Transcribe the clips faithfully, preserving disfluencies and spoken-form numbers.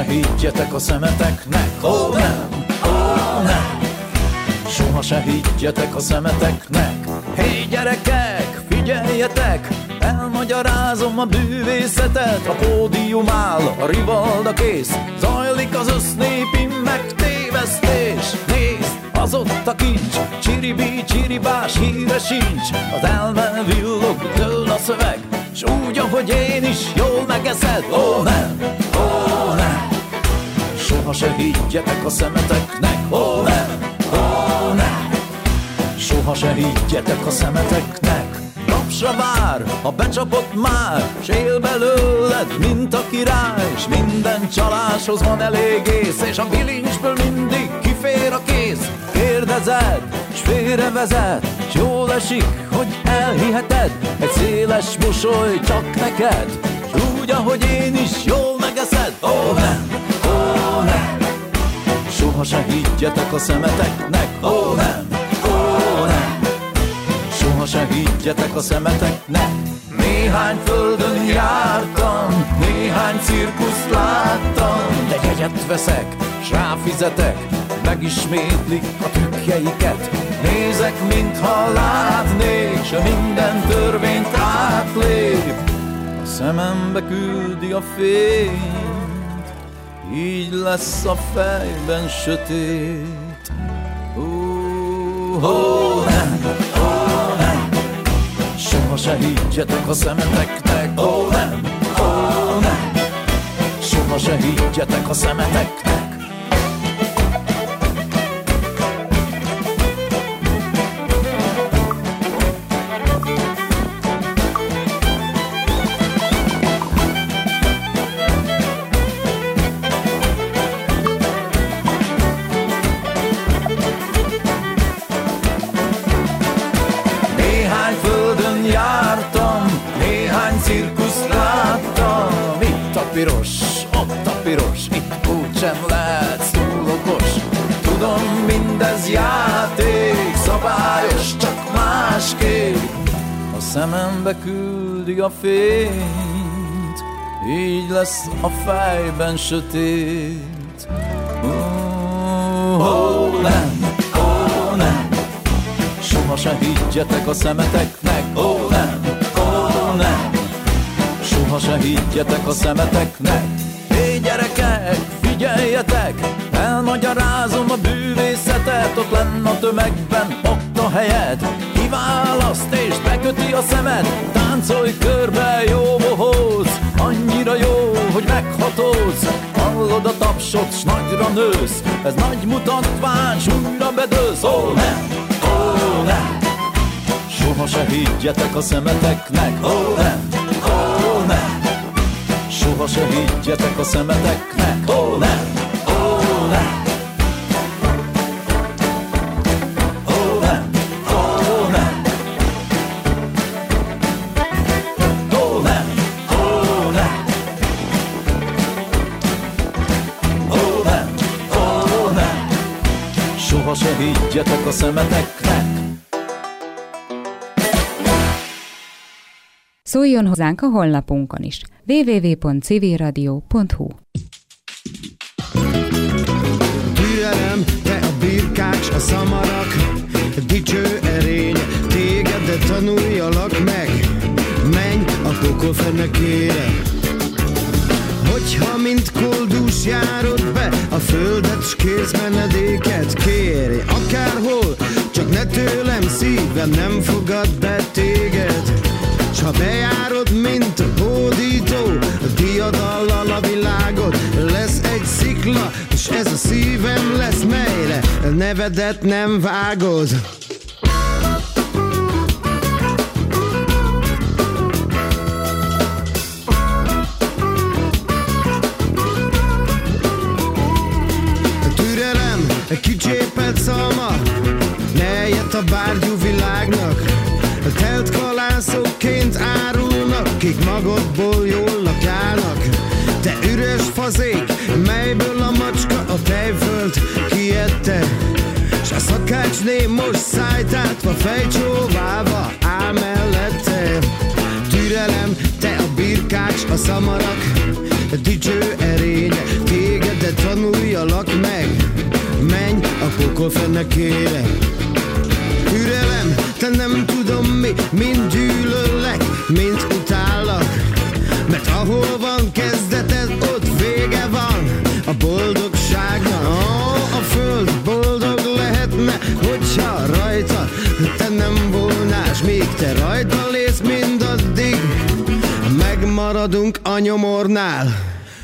higgyetek a szemeteknek, ó nem, ó nem. Soha se higgyetek a szemeteknek. Hé gyerekek, figyeljetek, elmagyarázom a bűvészetet. A pódium áll, a rivalda kész, zajlik az össznépi megtévesztés. Nézd, az ott a kincs, csiribí, csiribás híre sincs. Az elme villog, dől a szöveg, s úgy, ahogy én is jól megeszed. Ó nem, ó nem. Soha se higgyetek a szemeteknek, ó nem, ó nem. Soha se higgyetek a szemeteknek. Napsra vár, ha becsapott már, s él belőled, mint a király. S minden csaláshoz van elég ész, és a bilincsből mindig kifér a kész. Kérdezed, s félrevezet, s jól esik, hogy elhiheted. Egy széles mosoly csak neked, s úgy, ahogy én is jól megeszed. Ó nem, ó nem. Soha se higgyetek a szemeteknek, ó nem, ó nem. Soha se higgyetek a szemeteknek. Néhány földön jártam, néhány cirkuszt láttam, de jegyet veszek, s ráfizetek, megismétlik a trükkjeiket. Nézek, mintha látnék, s minden törvényt átlép. A szemembe küldi a fényt, így lesz a fejben sötét. Ó, ó, nem, ó, nem. Soha se higgyetek a szemeteknek, ó, nem, ó, nem. Soha se higgyetek a szemeteknek. Piros, ott a piros, itt úgysem lehetsz túl okos. Tudom, mindez játék, szabályos, csak másképp. A szemembe küldi a fényt, így lesz a fejben sötét. Ó, ó nem, ó nem. Soha se higgyetek a szemeteknek, ó nem, ó nem. Soha se higgyetek a szemeteknek. Hé gyerekek, figyeljetek, elmagyarázom a bűvészetet. Ott lenn a tömegben, ott a helyed, kiválaszt és beköti a szemed. Táncolj körbe, jó bohóc, annyira jó, hogy meghatódsz. Hallod a tapsot, s nagyra nősz, ez nagy mutatvány, s újra bedőlsz. Ó nem, ó nem. Soha se higgyetek a szemeteknek, ó nem, ó nem. Soha se higgyetek a szemeteknek, ó nem, ó nem. Ó nem, ó nem. Ó nem, ó nem. Ó nem, ó nem. Soha se higgyetek a szemeteknek. Szóljon hozzánk a honlapunkon is. double-u double-u double-u pont civil radio pont hu. Türelem, te a birkács, a szamarak, dicső erény, téged, de tanuljalak meg, menj a pokol fenekére. Hogyha mint koldus járod be a földet, s kérsz menedéket, kérj akárhol, csak ne tőlem, szívem nem fogad be téged. S ha bejárod, mint a hódító, a diadallal a világot, lesz egy szikla, és ez a szívem lesz, melyre a nevedet nem vágod. A türelem, a kicsépelt szalma, ne jött a bárgyú világnak. A telt kalászokként árulnak, kik magodból jól lakjának. Te üres fazék, melyből a macska a tejfölt kiette, s a szakácsné most szájtátva, fejcsóválva áll mellette. Türelem, te a birkács, a szamarak, a dicső erény, téged akkor fennekére. Türelem, te nem tudom mi, mind gyűlöllek, mind utállak. Mert ahol van kezdeted, ott vége van a boldogságnak. Oh, a föld boldog lehetne, hogyha rajta te nem volnás, míg te rajta lész mindaddig, megmaradunk a nyomornál.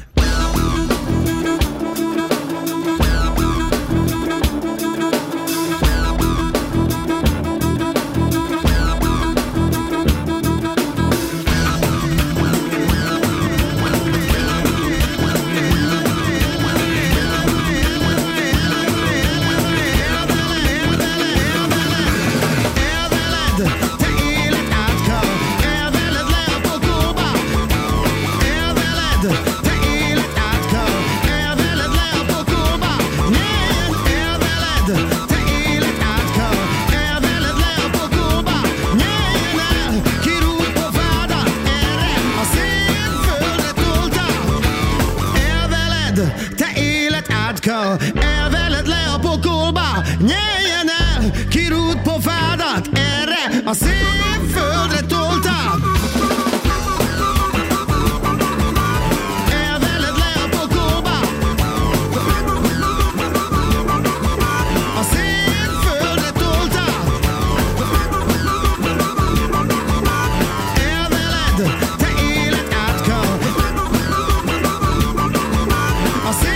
Elveled le a pokolba, nyeljen el, kirúd pofádat, erre a szép földre toltad. Elveled le a pokolba, a szép földre toltad. Elveled, te élet átka, a szép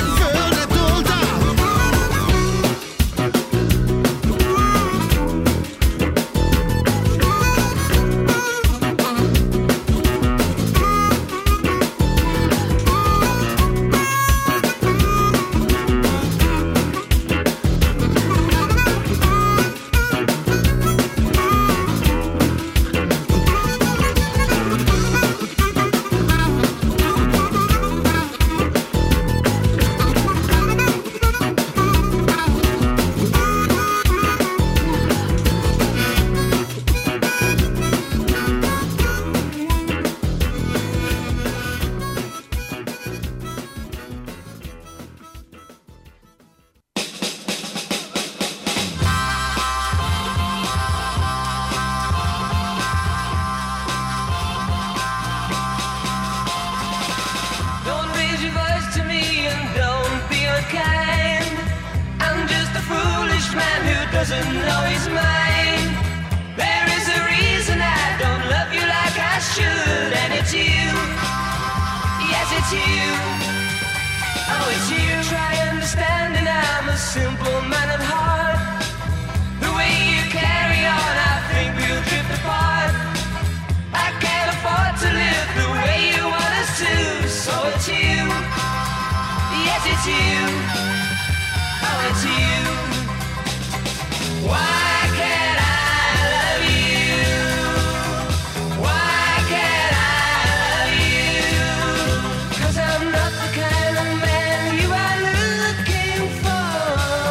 doesn't know he's mine. There is a reason I don't love you like I should, and it's you. Yes, it's you. Oh, it's you. Try understanding I'm a simple man at heart. The way you carry on, I think we'll drift apart. I can't afford to live the way you want us to, so it's you. Yes, it's you. Oh, it's you. Why can't I love you? Why can't I love you? 'Cause I'm not the kind of man you are looking for.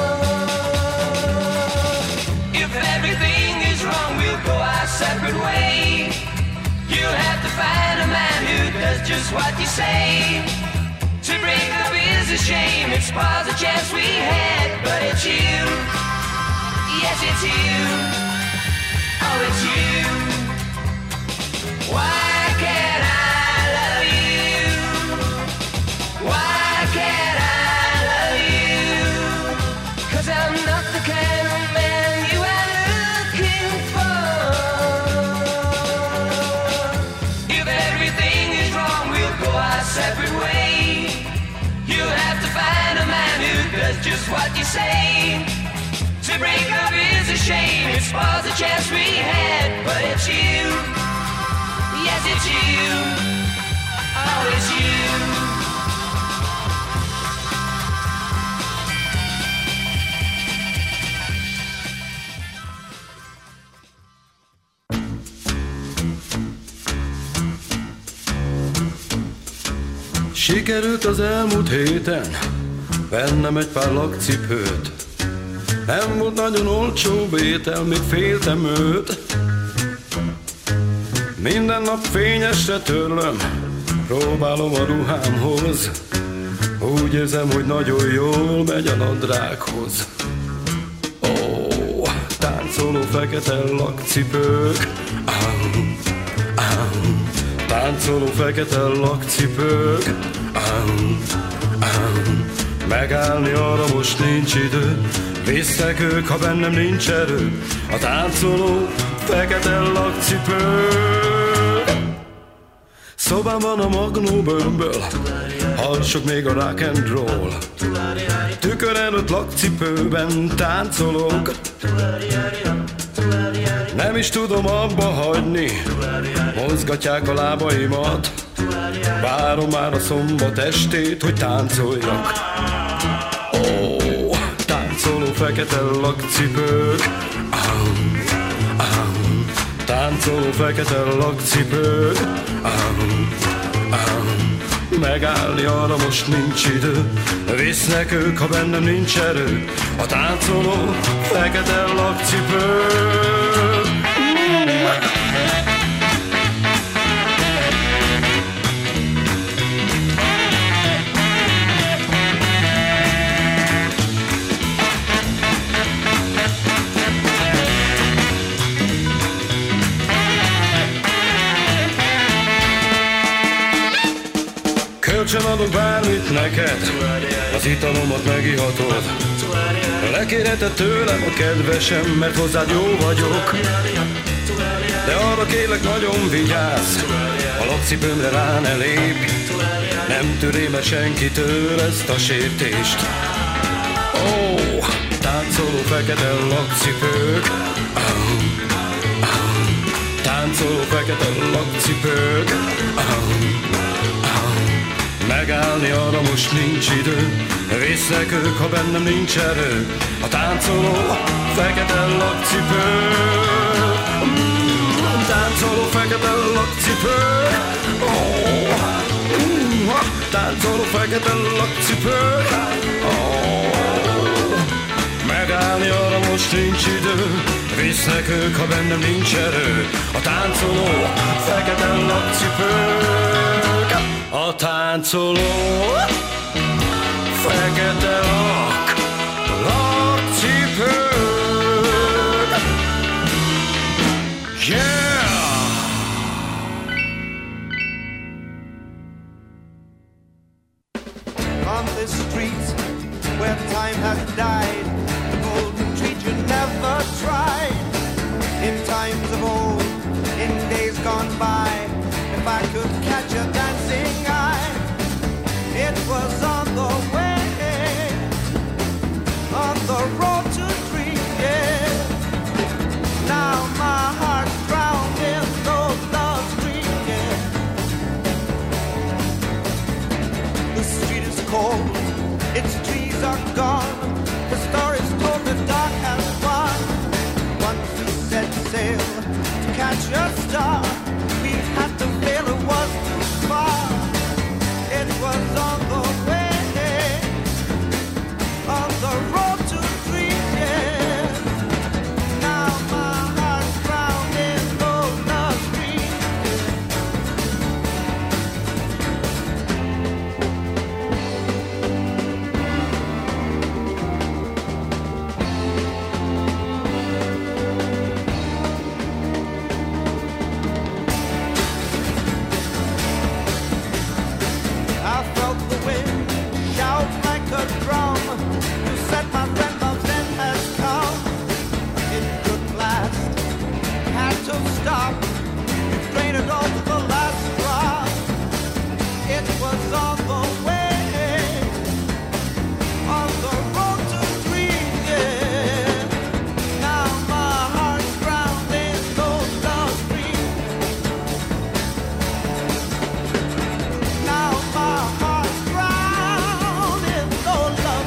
If everything is wrong, we'll go our separate way. You'll have to find a man who does just what you say. To break up is a shame, it spoils the chance we had, but it's you. Yes, it's you. Oh, it's you. Why can't I love you? Why can't I love you? 'Cause I'm not the kind of man you are looking for. If everything is wrong, we'll go our separate way. You'll have to find a man who does just what you say. To break up is a shame, it spoils the chance we had, but it's you. Yes, it's you. Oh, it's you. Sikerült az elmúlt héten vennem egy pár lakcipőt. Nem volt nagyon olcsó étel, még féltem őt. Minden nap fényesre törlöm, próbálom a ruhámhoz. Úgy érzem, hogy nagyon jól megy a nadrághoz. táncoló fekete lakcipők. Ám, ám, táncoló fekete lakcipők. Ám, ám, megállni arra most nincs idő, vésznek ők, ha bennem nincs erő. A táncoló fekete lakcipők. Szobában a magnó bőmből hallsok még a rock and roll. Tükör előtt lakcipőben táncolok. Nem is tudom abba hagyni, mozgatják a lábaimat. Várom már a szombat estét, hogy táncoljak. Ó, oh, táncoló fekete lakcipők. Ám, ám, táncoló fekete lakcipők. Ám, ám, megállni arra most nincs idő, visznek ők, ha bennem nincs erő. A táncoló fekete lakcipők. Kölcsön adok bármit neked, az italomat megihatod. Lekérheted tőlem a kedvesem, mert hozzád jó vagyok. De arra kérlek, nagyon vigyázz, a lakcipőmre rá ne lépj. Nem törém el senkitől ezt a sértést. Ó, oh, táncoló fekete lakcipők. Ahum, ahum, táncoló fekete lakcipők. Ahum, megállni arra most nincs idő, vésznek ők, ha bennem nincs erő. A táncoló fekete lakcipők. Mm, táncoló fekete lakcipők. Oh, mm, táncoló fekete lakcipők. Oh, megállni arra most nincs idő, vésznek ők, ha bennem nincs erő. A táncoló fekete lakcipők. A táncoló fekete lak, lakcipők. Yeah! On this street where time has died, the golden treat you never tried. In times of old, in days gone by, if I could catch a dancing eye, it was on the way, on the road to dream, yeah. Now my heart's drowned in those love streams, yeah. The street is cold, its trees are gone, the story's told, the dark has won. Once we set sail to catch a star, we had to fail, it was too far. It was on the way, on the road to dreams, yeah. Now my heart's drowned in those love streams. I felt the wind shout like a drum. You said my friend love's end has come. It could last, had to stop. You drained it all to the last drop. It was on the way, on the road to dreams, yeah. Now my heart's drowned in those love streams. Now my heart's drowned in those love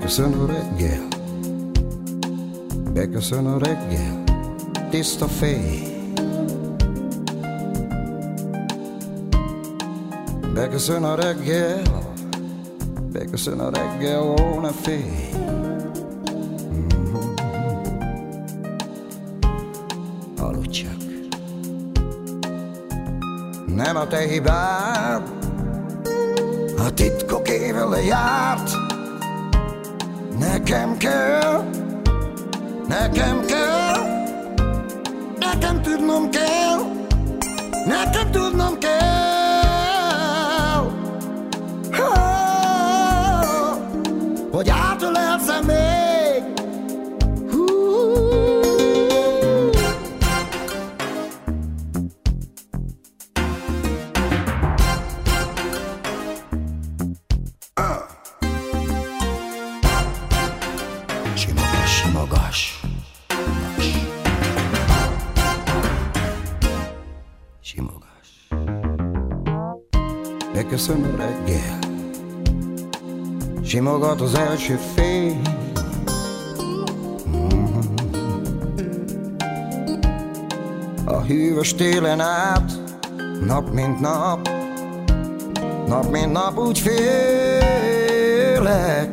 Beköszön a reggel, beköszön a reggel, tiszta fej. Beköszön a reggel, beköszön a reggel, ó ne félj. Mm-hmm. Aludj csak. Nem a te hibád, a titkok évele járt. Nekem kell, nekem kell, nekem tudnom kell, nekem tudnom kell, oh, hogy átölelsz-e még. Simogass, simogass. Beköszön a reggel, simogat az első fény. Mm-hmm. A hűvös télen át, nap mint nap, nap mint nap úgy félek.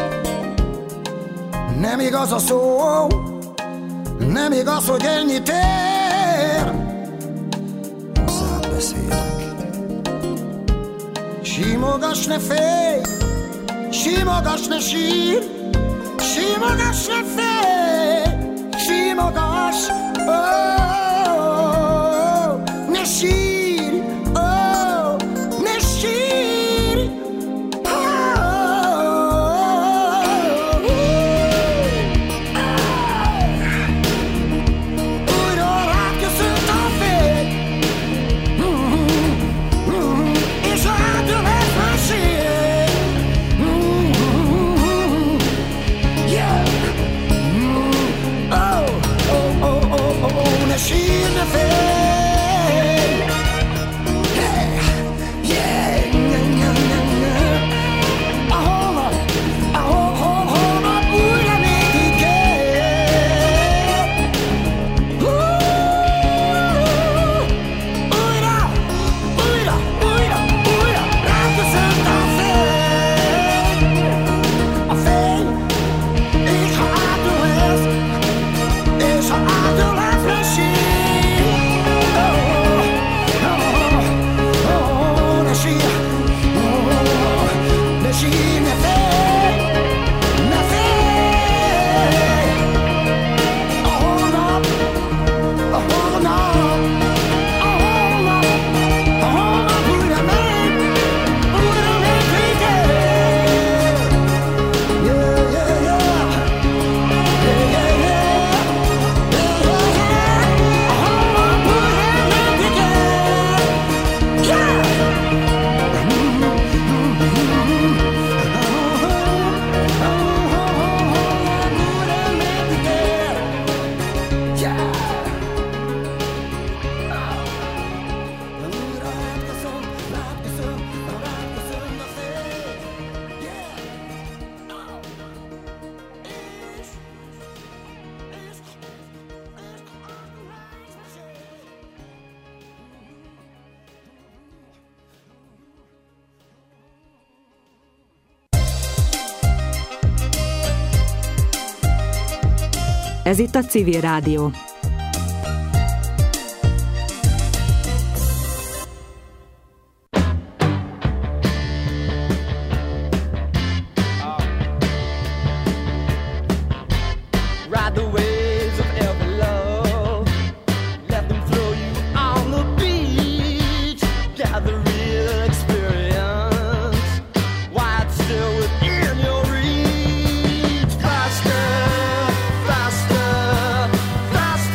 Nem igaz a szó, nem igaz, hogy ennyit ér. Hozzád beszélek. Simogass, ne félj, simogass, ne sír, simogass, ne félj, simogass, oh, ne sír, oh, ne sír, oh. Újra ráköszönt a fény, és átölelt mesélj. Yeah. Oh, oh, oh, oh, oh, ne sír, ne félj. Ez itt a Civil Rádió. Faster, faster, faster.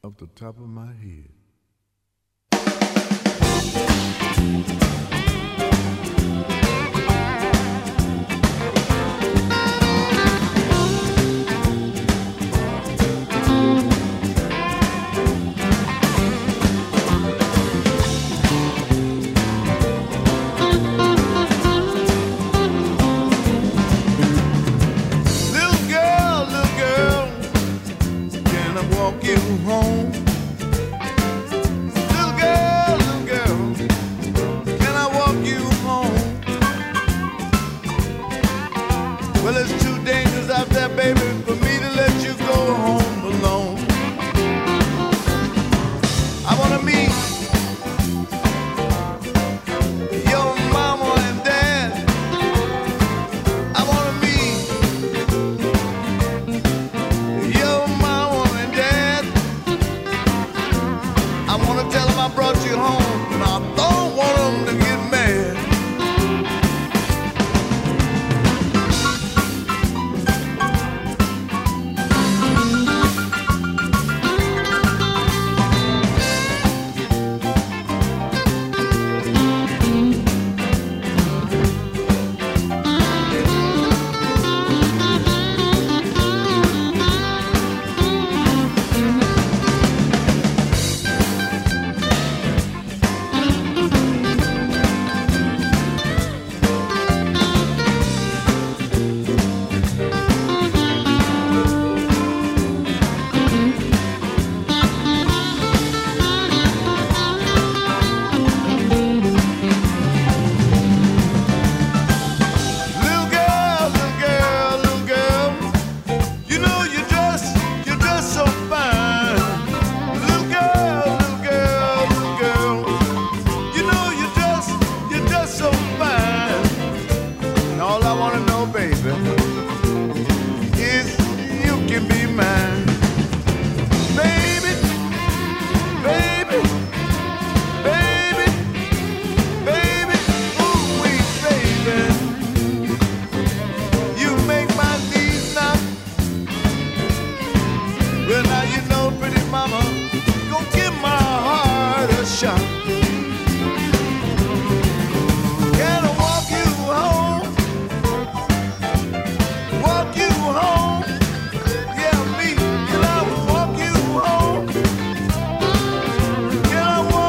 off the top of my head.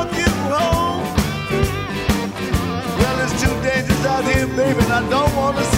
Baby, I don't wanna